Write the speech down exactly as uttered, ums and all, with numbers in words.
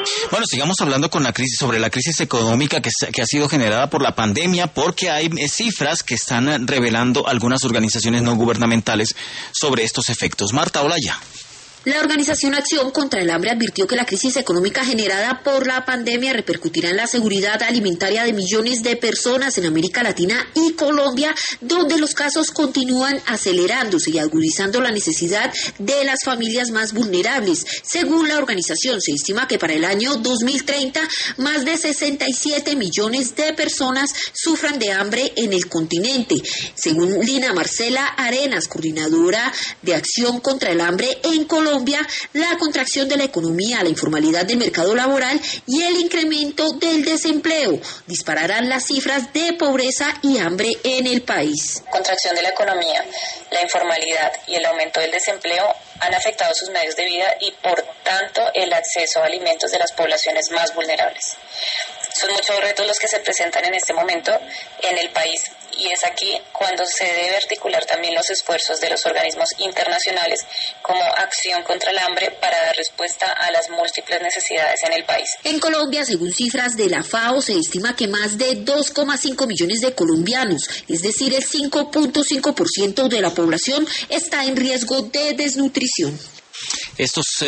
Bueno, sigamos hablando con la crisis, sobre la crisis económica que, que ha sido generada por la pandemia, porque hay eh, cifras que están revelando algunas organizaciones no gubernamentales sobre estos efectos. Marta Olaya. La Organización Acción contra el Hambre advirtió que la crisis económica generada por la pandemia repercutirá en la seguridad alimentaria de millones de personas en América Latina y Colombia, donde los casos continúan acelerándose y agudizando la necesidad de las familias más vulnerables. Según la organización, se estima que para el año dos mil treinta, más de sesenta y siete millones de personas sufran de hambre en el continente. Según Lina Marcela Arenas, coordinadora de Acción contra el Hambre en Colombia, Colombia, la contracción de la economía, la informalidad del mercado laboral y el incremento del desempleo dispararán las cifras de pobreza y hambre en el país. Contracción de la economía, la informalidad y el aumento del desempleo han afectado sus medios de vida y, por tanto, el acceso a alimentos de las poblaciones más vulnerables. Son muchos retos los que se presentan en este momento en el país, y es aquí cuando se debe articular también los esfuerzos de los organismos internacionales como Acción contra el Hambre para dar respuesta a las múltiples necesidades en el país. En Colombia, según cifras de la FAO, se estima que más de dos coma cinco millones de colombianos, es decir, el cinco punto cinco por ciento de la población, está en riesgo de desnutrición. Estos